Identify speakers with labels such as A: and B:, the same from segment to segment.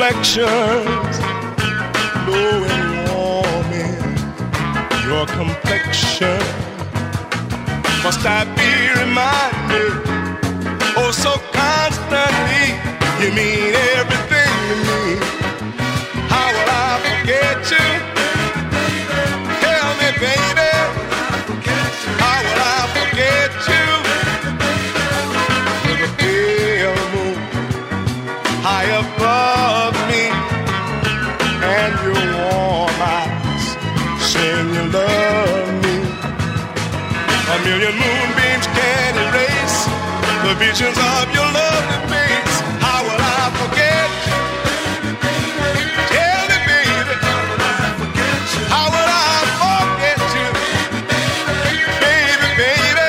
A: reflections, low and warming, your complexion. Must I be reminded, oh so constantly, you mean everything to me. How will I forget you? Tell me, baby, how will I forget you? With a pale moon high above me, and your warm eyes saying you love me. A million moonbeams can't erase the visions of your lovely face. How will I forget you? Tell me, baby, how will I forget you? Baby, baby,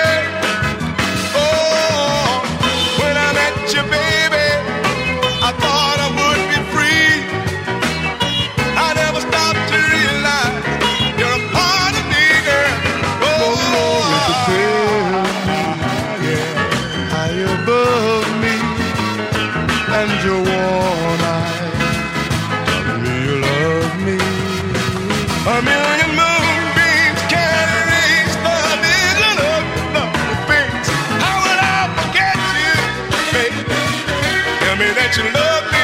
A: oh, when I met you, baby, I thought I would be free. I never stopped to realize you're a part of me, girl. Above me, and your warm eyes telling me you love me. A million moonbeams can't erase the vision of your lovely face. How will I forget you, baby? Tell me that you love me.